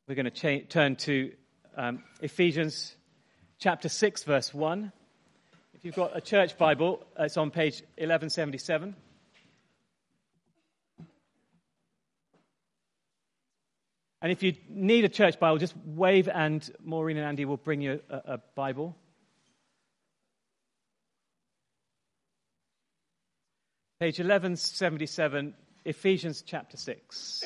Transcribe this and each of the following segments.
We're going to turn to Ephesians chapter 6, verse 1. If you've got a church Bible, it's on page 1177. And if you need a church Bible, just wave and Maureen and Andy will bring you a Bible. Page 1177, Ephesians chapter 6.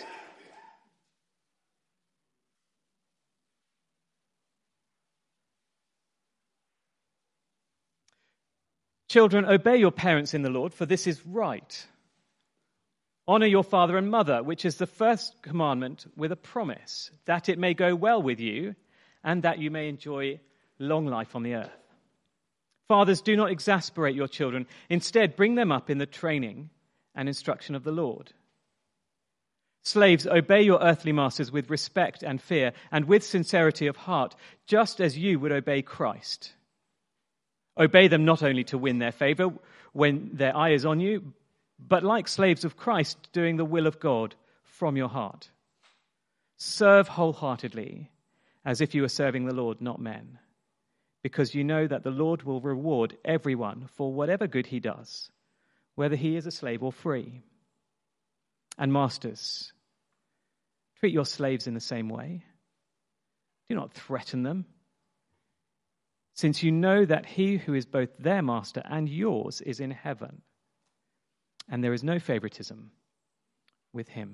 Children, obey your parents in the Lord, for this is right. Honor your father and mother, which is the first commandment with a promise, that it may go well with you and that you may enjoy long life on the earth. Fathers, do not exasperate your children. Instead, bring them up in the training and instruction of the Lord. Slaves, obey your earthly masters with respect and fear and with sincerity of heart, just as you would obey Christ. Obey them not only to win their favor when their eye is on you, but like slaves of Christ, doing the will of God from your heart. Serve wholeheartedly, as if you were serving the Lord, not men, because you know that the Lord will reward everyone for whatever good he does, whether he is a slave or free. And masters, treat your slaves in the same way. Do not threaten them, since you know that he who is both their master and yours is in heaven, and there is no favoritism with him.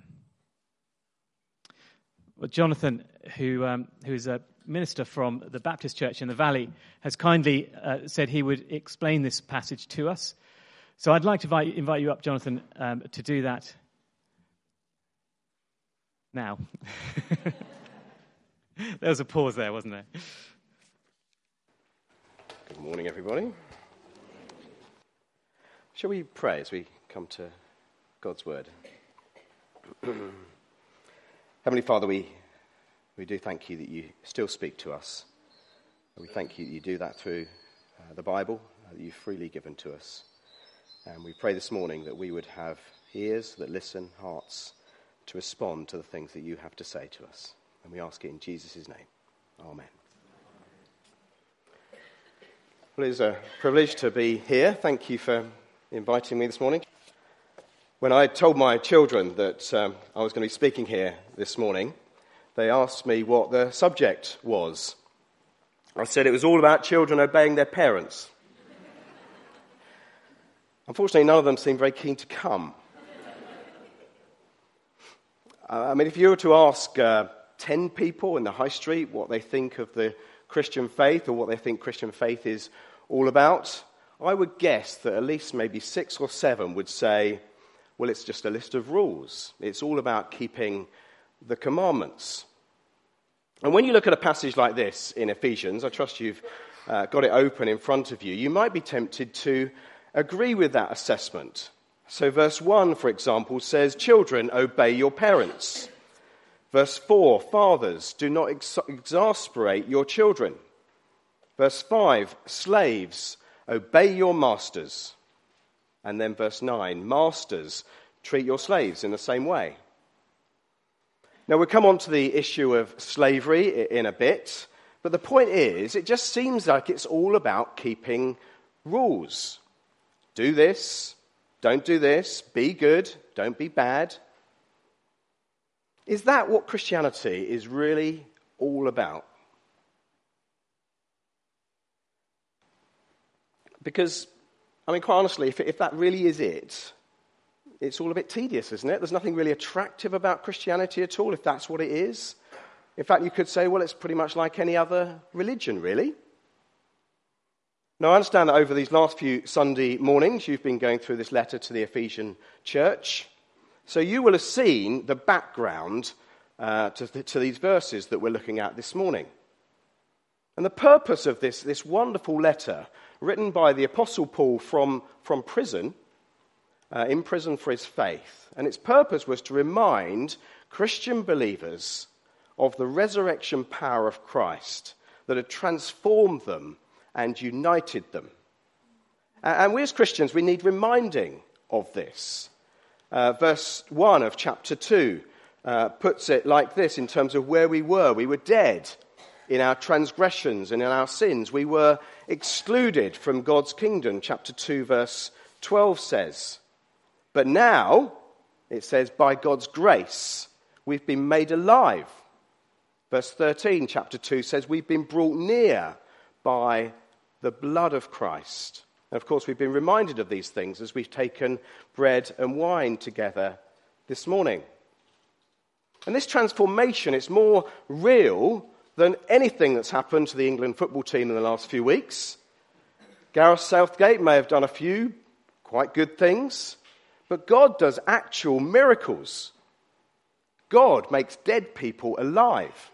Well, Jonathan, who is a minister from the Baptist Church in the Valley, has kindly said he would explain this passage to us. So I'd like to invite you up, Jonathan, to do that now. There was a pause there, wasn't there? Good morning, everybody. Shall we pray as we come to God's word? Heavenly Father, we do thank you that you still speak to us. We thank you that you do that through the Bible that you've freely given to us. And we pray this morning that we would have ears that listen, hearts to respond to the things that you have to say to us. And we ask it in Jesus' name. Amen. Well, it is a privilege to be here. Thank you for inviting me this morning. When I told my children that I was going to be speaking here this morning, they asked me what the subject was. I said it was all about children obeying their parents. Unfortunately, none of them seemed very keen to come. If you were to ask 10 people in the high street what they think of the Christian faith or what they think Christian faith is all about, I would guess that at least maybe 6 or 7 would say, well, it's just a list of rules. It's all about keeping the commandments. And when you look at a passage like this in Ephesians, I trust you've got it open in front of you, you might be tempted to agree with that assessment. So verse 1, for example, says, children, obey your parents. Verse 4, fathers, do not exasperate your children. Verse 5, slaves, obey your masters. And then verse 9, masters, treat your slaves in the same way. Now we'll come on to the issue of slavery in a bit, but the point is, it just seems like it's all about keeping rules. Do this, don't do this, be good, don't be bad. Is that what Christianity is really all about? Because, quite honestly, if that really is it, it's all a bit tedious, isn't it? There's nothing really attractive about Christianity at all, if that's what it is. In fact, you could say, well, it's pretty much like any other religion, really. Now, I understand that over these last few Sunday mornings, you've been going through this letter to the Ephesian church. So you will have seen the background to these verses that we're looking at this morning. And the purpose of this wonderful letter, written by the Apostle Paul from prison, in prison for his faith, and its purpose was to remind Christian believers of the resurrection power of Christ that had transformed them and united them. And we as Christians, we need reminding of this. Verse 1 of chapter 2 puts it like this in terms of where we were. We were dead in our transgressions and in our sins. We were excluded from God's kingdom, chapter 2, verse 12 says. But now, it says, by God's grace, we've been made alive. Verse 13, chapter 2 says, we've been brought near by the blood of Christ. And of course, we've been reminded of these things as we've taken bread and wine together this morning. And this transformation, it's more real than anything that's happened to the England football team in the last few weeks. Gareth Southgate may have done a few quite good things, but God does actual miracles. God makes dead people alive.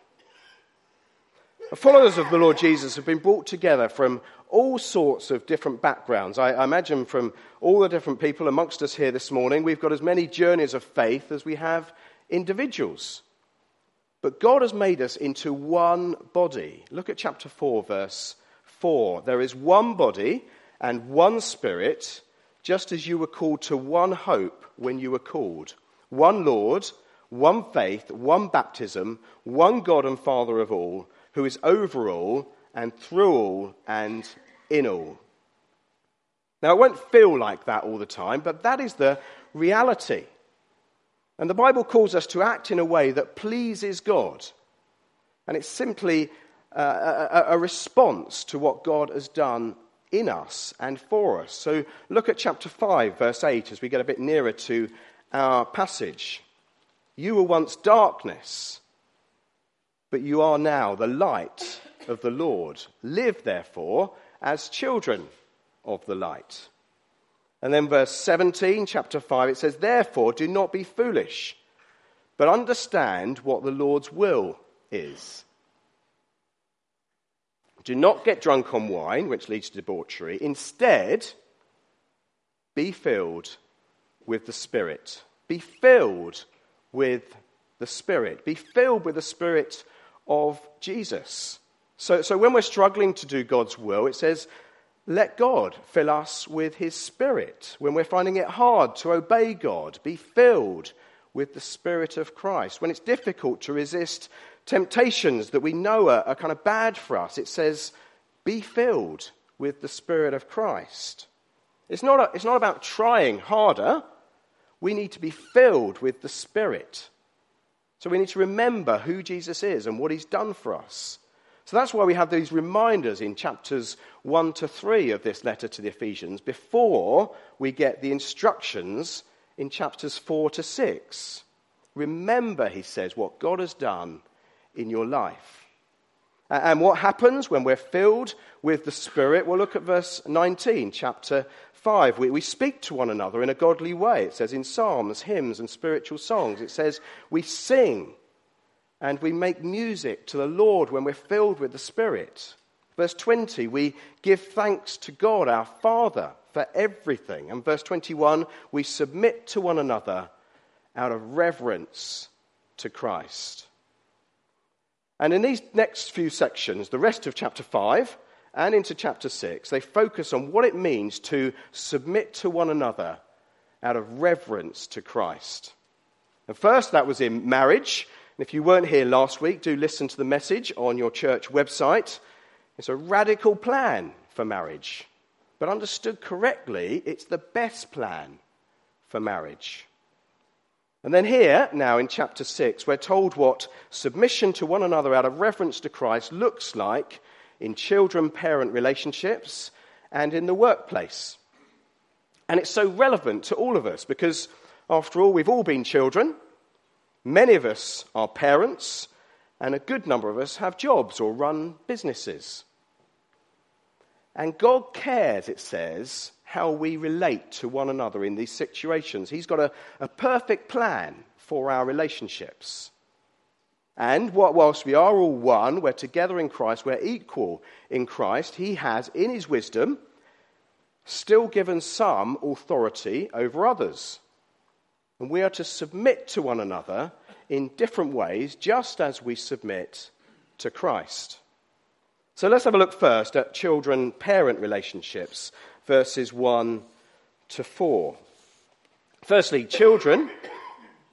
The followers of the Lord Jesus have been brought together from all sorts of different backgrounds. I imagine from all the different people amongst us here this morning, we've got as many journeys of faith as we have individuals. But God has made us into one body. Look at chapter 4, verse 4. There is one body and one Spirit, just as you were called to one hope when you were called. One Lord, one faith, one baptism, one God and Father of all, who is over all and through all and in all. Now, it won't feel like that all the time, but that is the reality. And the Bible calls us to act in a way that pleases God. And it's simply a response to what God has done in us and for us. So look at chapter 5, verse 8, as we get a bit nearer to our passage. You were once darkness, but you are now the light of the Lord. Live, therefore, as children of the light. And then verse 17, chapter 5, it says, therefore, do not be foolish, but understand what the Lord's will is. Do not get drunk on wine, which leads to debauchery. Instead, be filled with the Spirit. Be filled with the Spirit. Be filled with the Spirit of Jesus. So when we're struggling to do God's will, it says, let God fill us with his Spirit. When we're finding it hard to obey God, be filled with the Spirit of Christ. When it's difficult to resist temptations that we know are kind of bad for us, it says, be filled with the Spirit of Christ. It's not about trying harder. We need to be filled with the Spirit. So we need to remember who Jesus is and what he's done for us. So that's why we have these reminders in chapters 1 to 3 of this letter to the Ephesians before we get the instructions in chapters 4 to 6. Remember, he says, what God has done in your life. And what happens when we're filled with the Spirit? Well, look at verse 19, chapter 5. We speak to one another in a godly way. It says in psalms, hymns, and spiritual songs. It says we sing and we make music to the Lord when we're filled with the Spirit. Verse 20, we give thanks to God, our Father, for everything. And verse 21, we submit to one another out of reverence to Christ. And in these next few sections, the rest of chapter 5 and into chapter 6, they focus on what it means to submit to one another out of reverence to Christ. And first, that was in marriage. And if you weren't here last week, do listen to the message on your church website. It's a radical plan for marriage. But understood correctly, it's the best plan for marriage. And then here, now in chapter 6, we're told what submission to one another out of reverence to Christ looks like in children-parent relationships and in the workplace. And it's so relevant to all of us because, after all, we've all been children. Many of us are parents, and a good number of us have jobs or run businesses. And God cares, it says, how we relate to one another in these situations. He's got a perfect plan for our relationships. And whilst we are all one, we're together in Christ, we're equal in Christ, he has, in his wisdom, still given some authority over others. And we are to submit to one another in different ways, just as we submit to Christ. So let's have a look first at children-parent relationships, verses 1 to 4. Firstly, children,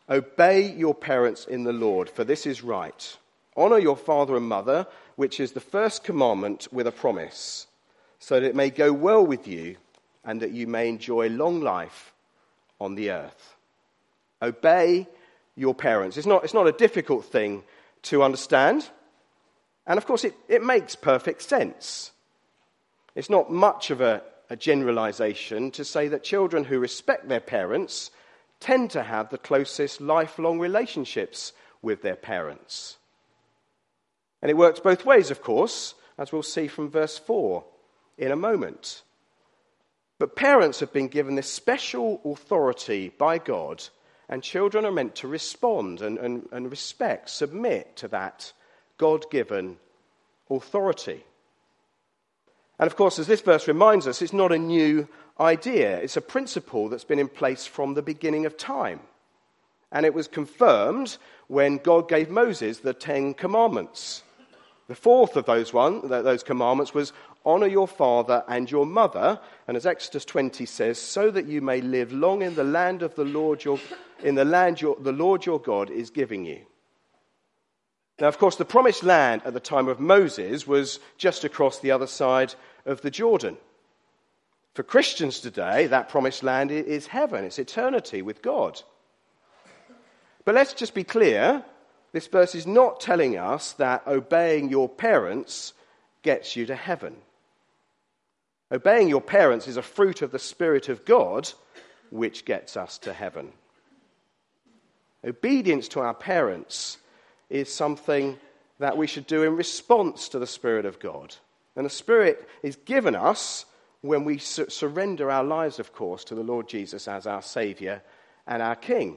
Obey your parents in the Lord, for this is right. Honor your father and mother, which is the first commandment with a promise, so that it may go well with you and that you may enjoy long life on the earth. Obey your parents. It's not a difficult thing to understand. And of course, it makes perfect sense. It's not much of a generalization to say that children who respect their parents tend to have the closest lifelong relationships with their parents. And it works both ways, of course, as we'll see from verse 4 in a moment. But parents have been given this special authority by God, and children are meant to respond and respect, submit to that God-given authority. And of course, as this verse reminds us, it's not a new idea. It's a principle that's been in place from the beginning of time. And it was confirmed when God gave Moses the 10 Commandments. The fourth of those commandments was, honor your father and your mother, and as Exodus 20 says, so that you may live long in the land of the Lord the Lord your God is giving you. Now, of course, the promised land at the time of Moses was just across the other side of the Jordan. For Christians today, that promised land is heaven. It's eternity with God. But let's just be clear, this verse is not telling us that obeying your parents gets you to heaven. Obeying your parents is a fruit of the Spirit of God, which gets us to heaven. Obedience to our parents is something that we should do in response to the Spirit of God. And the Spirit is given us when we surrender our lives, of course, to the Lord Jesus as our Saviour and our King.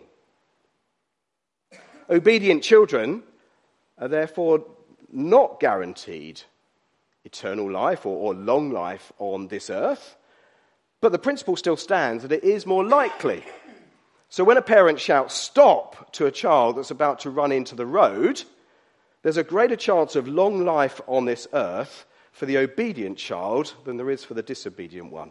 Obedient children are therefore not guaranteed eternal life or long life on this earth, but the principle still stands that it is more likely. So when a parent shouts stop to a child that's about to run into the road, there's a greater chance of long life on this earth for the obedient child than there is for the disobedient one.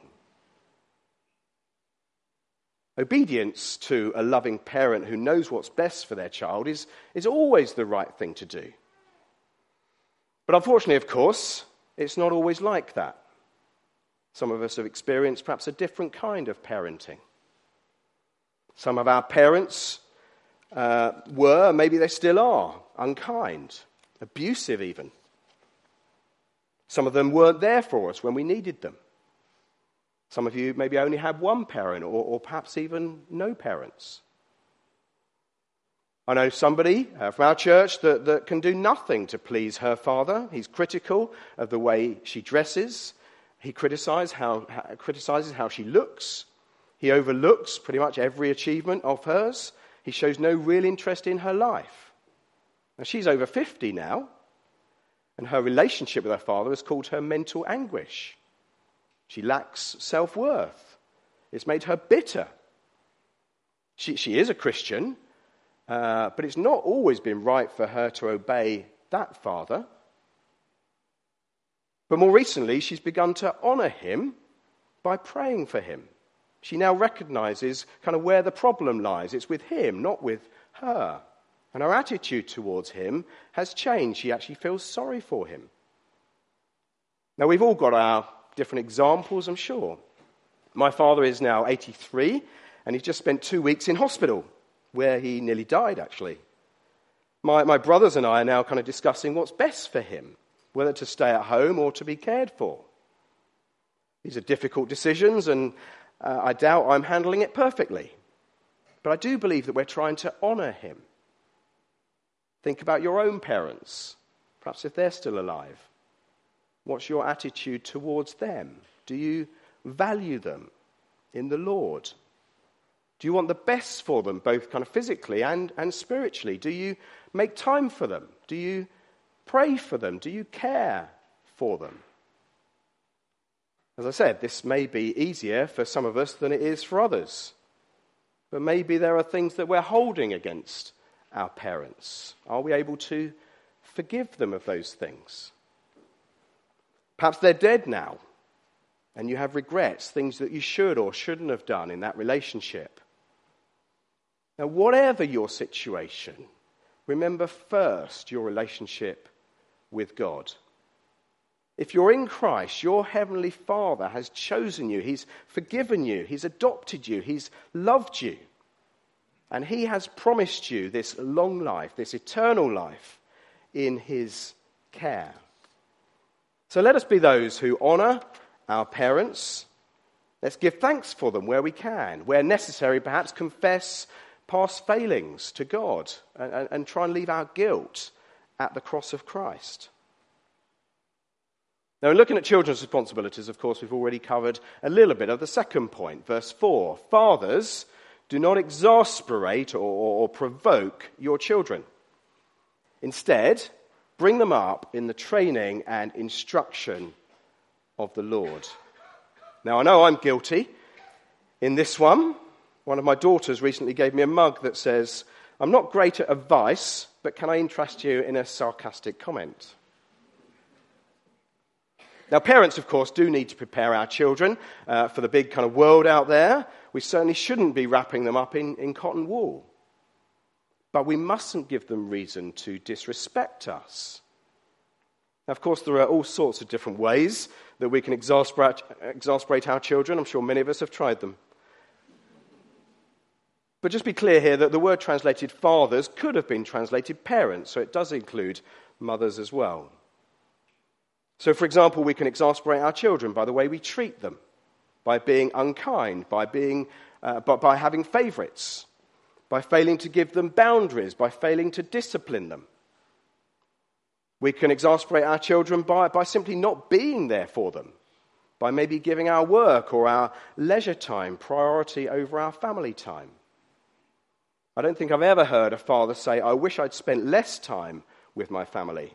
Obedience to a loving parent who knows what's best for their child is always the right thing to do. But unfortunately, of course, it's not always like that. Some of us have experienced perhaps a different kind of parenting. Some of our parents were, maybe they still are, unkind, abusive even. Some of them weren't there for us when we needed them. Some of you maybe only had one parent or perhaps even no parents. I know somebody from our church that can do nothing to please her father. He's critical of the way she dresses. He criticizes how she looks. He overlooks pretty much every achievement of hers. He shows no real interest in her life. Now, she's over 50 now, and her relationship with her father has caused her mental anguish. She lacks self-worth. It's made her bitter. She is a Christian, but it's not always been right for her to obey that father. But more recently, she's begun to honor him by praying for him. She now recognizes kind of where the problem lies. It's with him, not with her. And her attitude towards him has changed. She actually feels sorry for him. Now, we've all got our different examples, I'm sure. My father is now 83, and he's just spent 2 weeks in hospital, where he nearly died, actually. My brothers and I are now kind of discussing what's best for him, whether to stay at home or to be cared for. These are difficult decisions, and I doubt I'm handling it perfectly. But I do believe that we're trying to honor him. Think about your own parents, perhaps if they're still alive. What's your attitude towards them? Do you value them in the Lord? Do you want the best for them, both kind of physically and spiritually? Do you make time for them? Do you pray for them? Do you care for them? As I said, this may be easier for some of us than it is for others. But maybe there are things that we're holding against our parents. Are we able to forgive them of those things? Perhaps they're dead now, and you have regrets, things that you should or shouldn't have done in that relationship. Now, whatever your situation, remember first your relationship with God. If you're in Christ, your heavenly Father has chosen you. He's forgiven you. He's adopted you. He's loved you. And he has promised you this long life, this eternal life in his care. So let us be those who honour our parents. Let's give thanks for them where we can. Where necessary, perhaps confess past failings to God and try and leave our guilt at the cross of Christ. Now, in looking at children's responsibilities, of course, we've already covered a little bit of the second point, verse 4. Fathers, do not exasperate or provoke your children. Instead, bring them up in the training and instruction of the Lord. Now, I know I'm guilty in this one. One of my daughters recently gave me a mug that says, "I'm not great at advice, but can I interest you in a sarcastic comment?" Now, parents, of course, do need to prepare our children for the big kind of world out there. We certainly shouldn't be wrapping them up in cotton wool. But we mustn't give them reason to disrespect us. Now, of course, there are all sorts of different ways that we can exasperate our children. I'm sure many of us have tried them. But just be clear here that the word translated fathers could have been translated parents, so it does include mothers as well. So, for example, we can exasperate our children by the way we treat them, by being unkind, by having favourites, by failing to give them boundaries, by failing to discipline them. We can exasperate our children by simply not being there for them, by maybe giving our work or our leisure time priority over our family time. I don't think I've ever heard a father say, "I wish I'd spent less time with my family."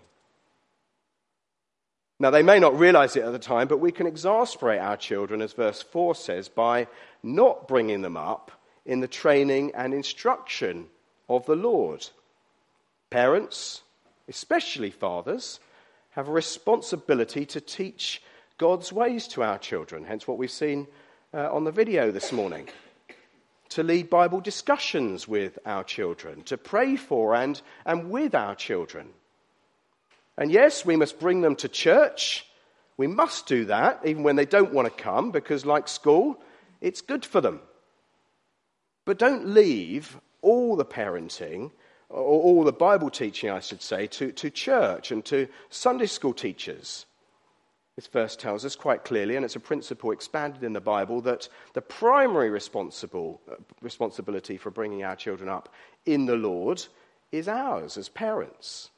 Now, they may not realise it at the time, but we can exasperate our children, as verse 4 says, by not bringing them up in the training and instruction of the Lord. Parents, especially fathers, have a responsibility to teach God's ways to our children, hence what we've seen on the video this morning. To lead Bible discussions with our children, to pray for and with our children. And yes, we must bring them to church. We must do that, even when they don't want to come, because like school, it's good for them. But don't leave all the parenting, or all the Bible teaching, I should say, to church and to Sunday school teachers. This verse tells us quite clearly, and it's a principle expanded in the Bible, that the primary responsibility for bringing our children up in the Lord is ours as parents.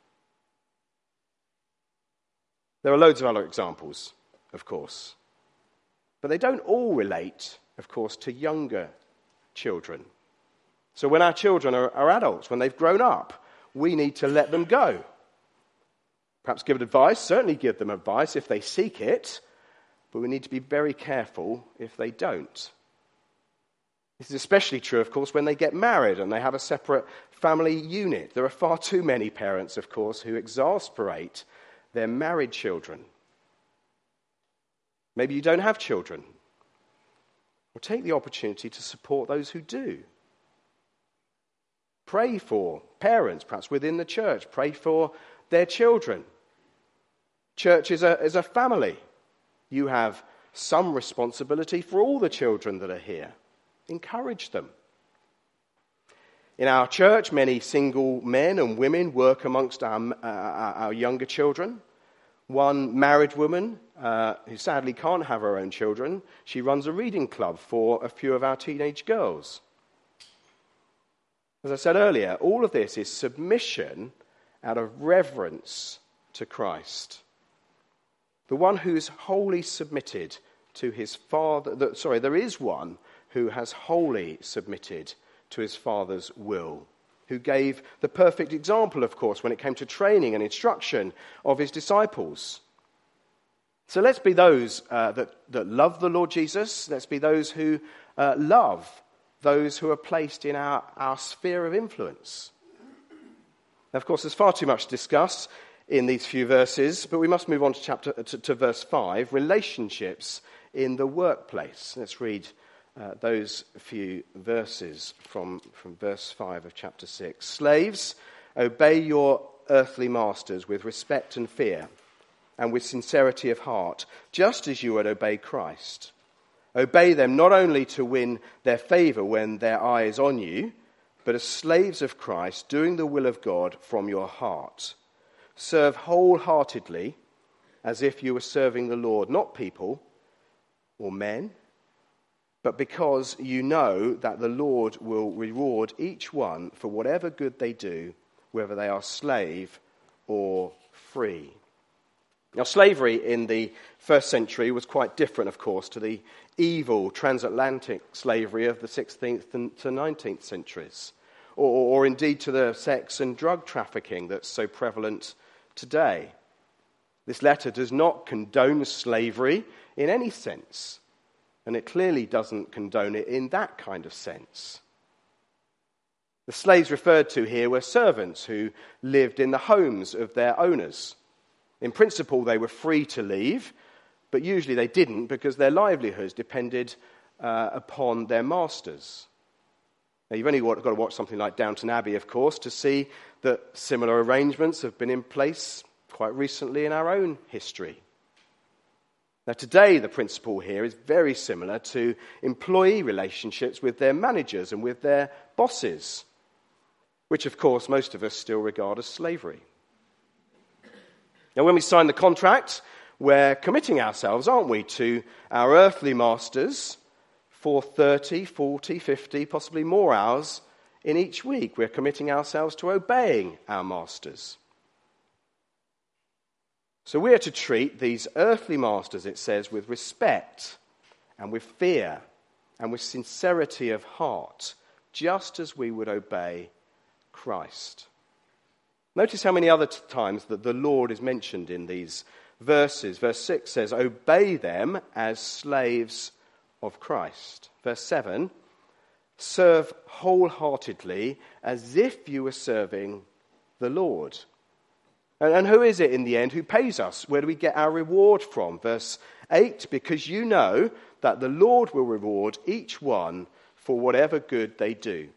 There are loads of other examples, of course. But they don't all relate, of course, to younger children. So when our children are adults, when they've grown up, we need to let them go. Perhaps give advice, certainly give them advice if they seek it, but we need to be very careful if they don't. This is especially true, of course, when they get married and they have a separate family unit. There are far too many parents, of course, who exasperate their married children. Maybe you don't have children. Well, take the opportunity to support those who do. Pray for parents, perhaps within the church. Pray for their children. Church is a family. You have some responsibility for all the children that are here. Encourage them. In our church, many single men and women work amongst our younger children. One married woman, who sadly can't have her own children, she runs a reading club for a few of our teenage girls. As I said earlier, all of this is submission out of reverence to Christ. The one who is wholly submitted to his Father. There is one who has wholly submitted to his Father's will, who gave the perfect example, of course, when it came to training and instruction of his disciples. So let's be those that love the Lord Jesus. Let's be those who love those who are placed in our sphere of influence. Now, of course, there's far too much to discuss in these few verses, but we must move on to verse 5, relationships in the workplace. Let's read those few verses from verse 5 of chapter 6. Slaves, obey your earthly masters with respect and fear, and with sincerity of heart, just as you would obey Christ. Obey them not only to win their favour when their eye is on you, but as slaves of Christ, doing the will of God from your heart. Serve wholeheartedly, as if you were serving the Lord, not people or men, but because you know that the Lord will reward each one for whatever good they do, whether they are slave or free. Now, slavery in the first century was quite different, of course, to the evil transatlantic slavery of the 16th to 19th centuries, or indeed to the sex and drug trafficking that's so prevalent today. This letter does not condone slavery in any sense, and it clearly doesn't condone it in that kind of sense. The slaves referred to here were servants who lived in the homes of their owners. In principle, they were free to leave, but usually they didn't because their livelihoods depended upon their masters. Now, you've only got to watch something like Downton Abbey, of course, to see that similar arrangements have been in place quite recently in our own history. Now, today, the principle here is very similar to employee relationships with their managers and with their bosses, which, of course, most of us still regard as slavery. Now, when we sign the contract, we're committing ourselves, aren't we, to our earthly masters for 30, 40, 50, possibly more hours in each week. We're committing ourselves to obeying our masters. So we are to treat these earthly masters, it says, with respect and with fear and with sincerity of heart, just as we would obey Christ. Notice how many other times that the Lord is mentioned in these verses. Verse 6 says, obey them as slaves of Christ. Verse 7, serve wholeheartedly as if you were serving the Lord. And who is it in the end who pays us? Where do we get our reward from? Verse 8, because you know that the Lord will reward each one for whatever good they do.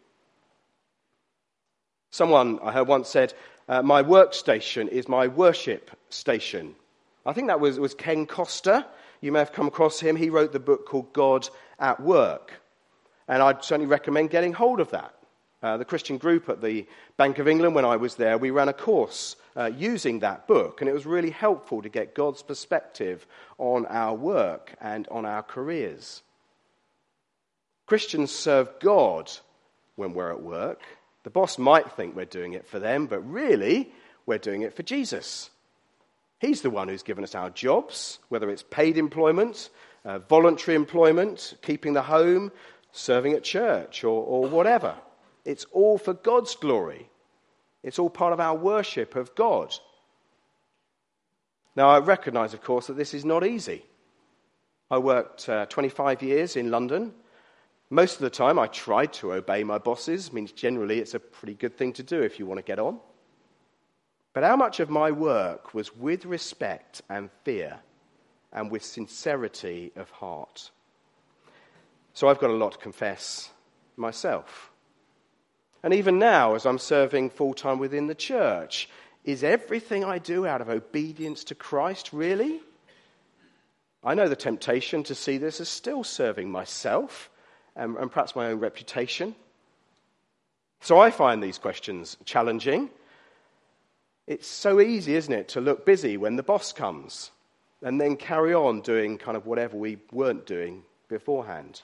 Someone I heard once said, my workstation is my worship station. I think that was Ken Costa. You may have come across him. He wrote the book called God at Work. And I'd certainly recommend getting hold of that. The Christian group at the Bank of England, when I was there, we ran a course using that book. And it was really helpful to get God's perspective on our work and on our careers. Christians serve God when we're at work. The boss might think we're doing it for them, but really, we're doing it for Jesus. He's the one who's given us our jobs, whether it's paid employment, voluntary employment, keeping the home, serving at church, or whatever. It's all for God's glory. It's all part of our worship of God. Now, I recognize, of course, that this is not easy. I worked 25 years in London. Most of the time, I tried to obey my bosses. I mean, generally, it's a pretty good thing to do if you want to get on. But how much of my work was with respect and fear and with sincerity of heart? So I've got a lot to confess myself. And even now, as I'm serving full-time within the church, is everything I do out of obedience to Christ, really? I know the temptation to see this as still serving myself and perhaps my own reputation. So I find these questions challenging. It's so easy, isn't it, to look busy when the boss comes and then carry on doing kind of whatever we weren't doing beforehand.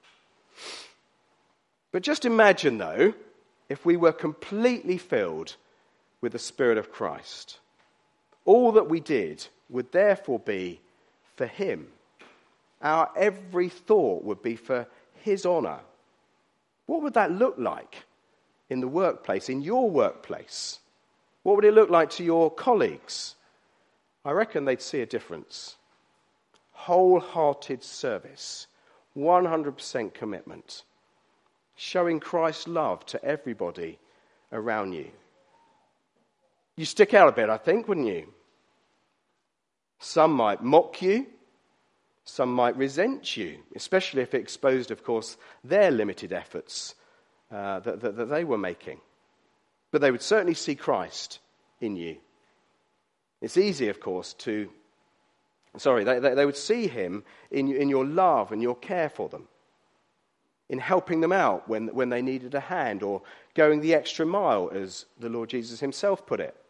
But just imagine, though, if we were completely filled with the Spirit of Christ. All that we did would therefore be for him. Our every thought would be for his honour. What would that look like in the workplace, in your workplace? What would it look like to your colleagues? I reckon they'd see a difference. Wholehearted service, 100% commitment, showing Christ's love to everybody around you. You stick out a bit, I think, wouldn't you? Some might mock you. Some might resent you, especially if it exposed, of course, their limited efforts that they were making. But they would certainly see Christ in you. It's easy, of course, they would see him in your love and your care for them, in helping them out when they needed a hand, or going the extra mile, as the Lord Jesus himself put it.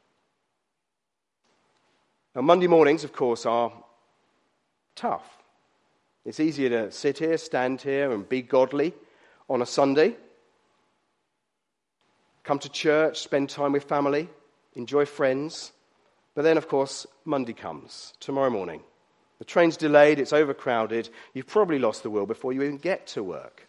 Now, Monday mornings, of course, are tough. It's easier to sit here, stand here, and be godly on a Sunday. Come to church, spend time with family, enjoy friends. But then, of course, Monday comes, tomorrow morning. The train's delayed, it's overcrowded, you've probably lost the will before you even get to work.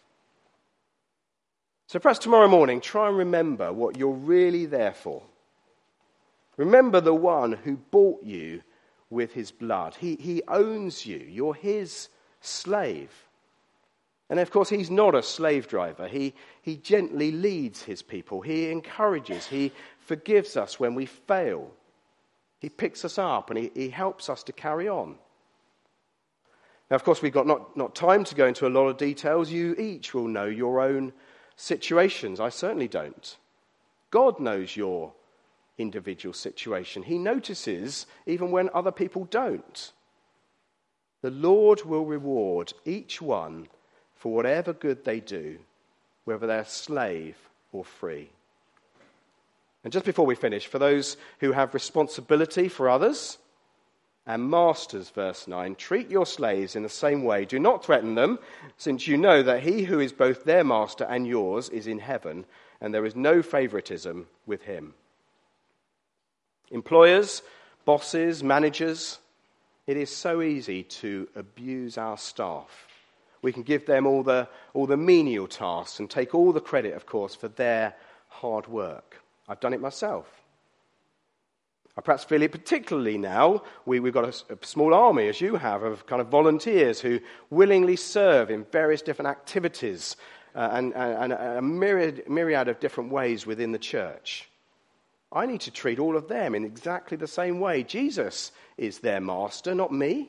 So perhaps tomorrow morning, try and remember what you're really there for. Remember the one who bought you with his blood. He owns you. You're his slave. And of course, he's not a slave driver. He gently leads his people. He encourages. He forgives us when we fail. He picks us up and he helps us to carry on. Now, of course, we've got not time to go into a lot of details. You each will know your own situations. I certainly don't. God knows your individual situation. He notices even when other people don't. The Lord will reward each one for whatever good they do, whether they're slave or free. And just before we finish, for those who have responsibility for others, and masters, verse 9, treat your slaves in the same way. Do not threaten them, since you know that he who is both their master and yours is in heaven, and there is no favoritism with him. Employers, bosses, managers, it is so easy to abuse our staff. We can give them all the menial tasks and take all the credit, of course, for their hard work. I've done it myself. I perhaps feel it particularly now. We've got a small army, as you have, of kind of volunteers who willingly serve in various different activities and a myriad of different ways within the church. I need to treat all of them in exactly the same way. Jesus is their master, not me.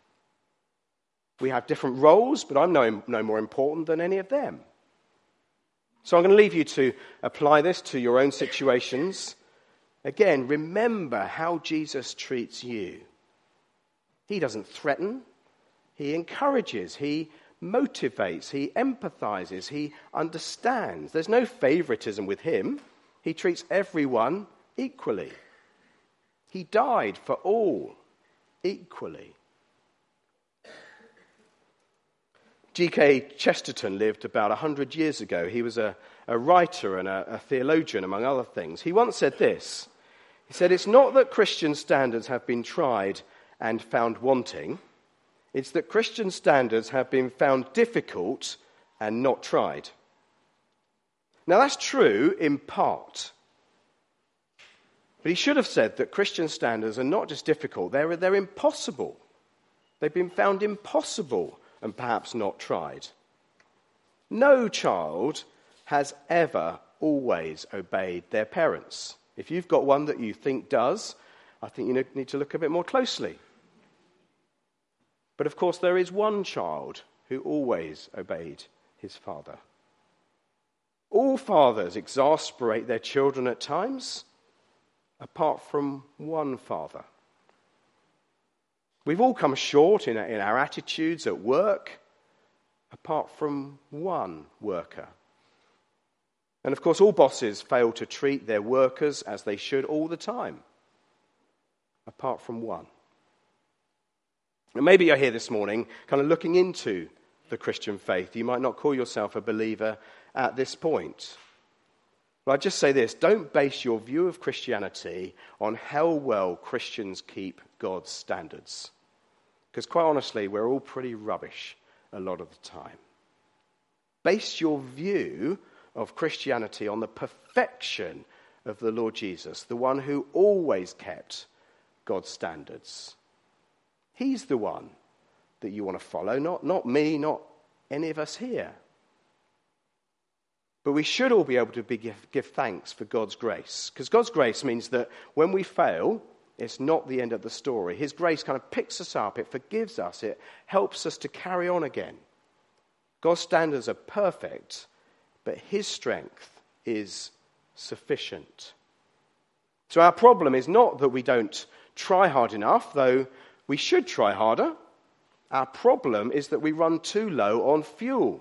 We have different roles, but I'm no more important than any of them. So I'm going to leave you to apply this to your own situations. Again, remember how Jesus treats you. He doesn't threaten. He encourages. He motivates. He empathizes. He understands. There's no favoritism with him. He treats everyone equally. He died for all equally. G.K. Chesterton lived about 100 years ago. He was a writer and a theologian, among other things. He once said this. He said, "It's not that Christian standards have been tried and found wanting. It's that Christian standards have been found difficult and not tried." Now, that's true in part. But he should have said that Christian standards are not just difficult, they're impossible. They've been found impossible and perhaps not tried. No child has ever always obeyed their parents. If you've got one that you think does, I think you need to look a bit more closely. But of course, there is one child who always obeyed his father. All fathers exasperate their children at times, apart from one father. We've all come short in our attitudes at work, apart from one worker. And of course, all bosses fail to treat their workers as they should all the time, apart from one. And maybe you're here this morning kind of looking into the Christian faith. You might not call yourself a believer at this point. But I'd just say this, don't base your view of Christianity on how well Christians keep God's standards. Because quite honestly, we're all pretty rubbish a lot of the time. Base your view of Christianity on the perfection of the Lord Jesus, the one who always kept God's standards. He's the one that you want to follow, not me, not any of us here. But we should all be able to give thanks for God's grace. Because God's grace means that when we fail, It's not the end of the story. His grace kind of picks us up. It forgives us. It helps us to carry on again. God's standards are perfect, but his strength is sufficient. So our problem is not that we don't try hard enough, though we should try harder. Our problem is that we run too low on fuel.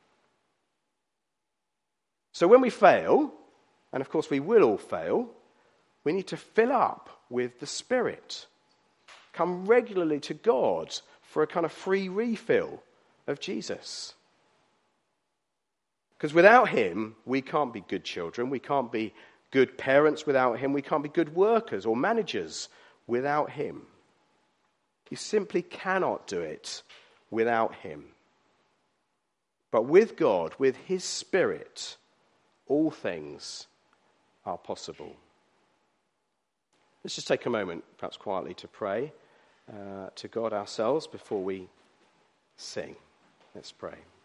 So when we fail, and of course we will all fail, we need to fill up with the Spirit. Come regularly to God for a kind of free refill of Jesus. Because without him, we can't be good children. We can't be good parents without him. We can't be good workers or managers without him. You simply cannot do it without him. But with God, with his Spirit, all things are possible. Let's just take a moment, perhaps quietly, to pray to God ourselves before we sing. Let's pray.